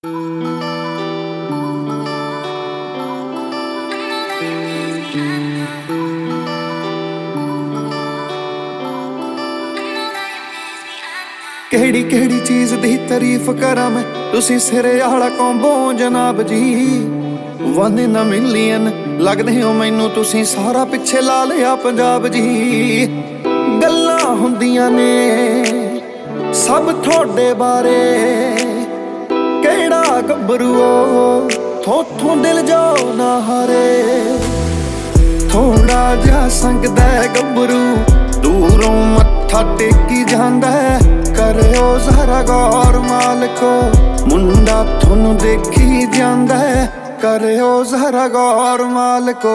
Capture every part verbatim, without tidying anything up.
केड़ी केड़ी चीज दी तारीफ करा मैं, तुसी सिरे आला कॉम्बो जनाब जी। वन इन अ मिलियन लगदे हो मैनू तुसी, सारा पिछे ला लिया पंजाब जी। गल्लां हुंदियां ने सब थोड़े बारे, केड़ा गब्बरूओ थोथों दिल जाओ ना हारे। थोड़ा जा संगदा गब्बरू दूरों मत्था टेकी जांदा, करो जरा गौर मालको मुंडा थोनू देखी जांदा, करो जरा गौर मालको।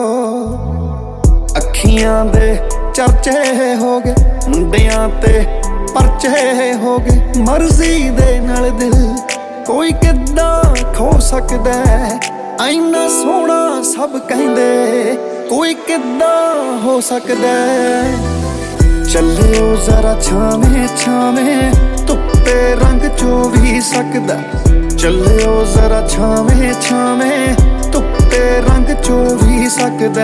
अखियां दे चर्चे हो गए मुंडियां ते परचे हो गए, मर्जी दे नाल दिल कोई किद्दां खो सकदा। ऐना सोहना सब कहंदे कोई किद्दां हो सकदा। चलियो जरा छावे छावे धुप्पे रंग चो भी सकदा, चलियो जरा छावे छावे धुप्पे रंग चो भी सकदा।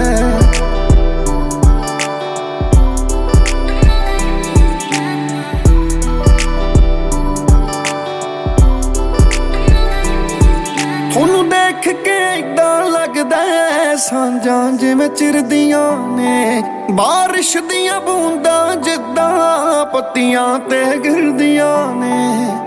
थोनू देख के इदां लगदा सांझां जिवें चिरदियां ने, बारिश दियां बूंदां जिद्दां पत्तियां ते गिरदियां ने।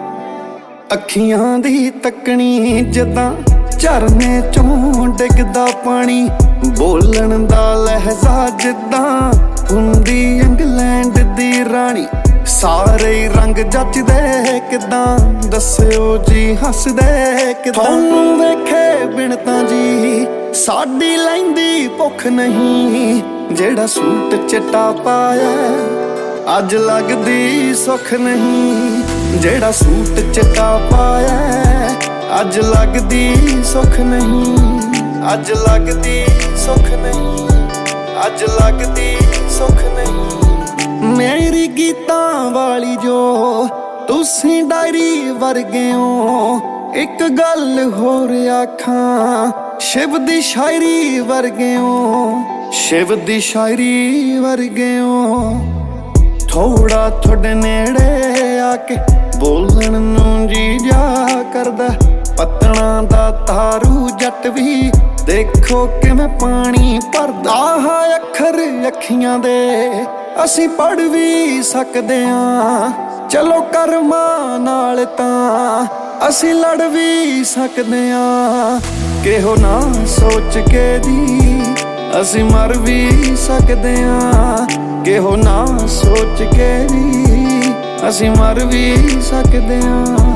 अखियां दी तकनी जिद्दां झरने चों डिगदा पानी, बोलण दा लहजा जिद्दां हुंदी इंग्लैंड दी रानी। सारे रंग जचदे किदां दस्सिओ जी हसदे किदां। थोनू वेखे बिन तां जी साडी लैंदी भुख नहीं, जेड़ा सूट चिट्टा पाया अज लगदी सुख नहीं। जेड़ा सूट चिट्टा पाया अज लगदी सुख नहीं, अज लगदी सुख नहीं, अज लगदी सुख नहीं। मेरी गीतां वाली जो तुसी डायरी वर्गे हो, एक गल होर आखां शिव दी शायरी वर्गे हो, शिव दी शायरी वर्गे हो। थोड़ा थोड़े नेड़े आके बोलण नूं जी जा करदा, पत्तणा दा तारू जट भी देखो किवें पानी भरदा। आहा अखर अखियां दे असीं पढ़ भी सकदे आं, चलो करमां नाल तां असीं लड़ भी सकदे आं। किहो ना सोच के जी असीं मर भी सकदे आं, किहो ना सोच के जी असीं मर भी सकदे आं।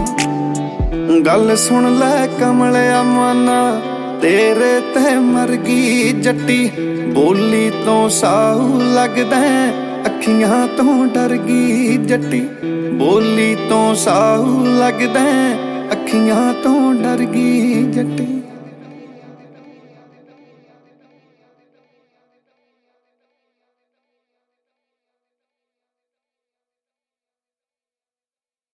गल सुन लै कमलिया माना तेरे ते मर गई जट्टी, बोली तो साऊ लगदा अखियां तो डर गई जट्टी। बोली तो साऊ लगदा अखियां तो डर गई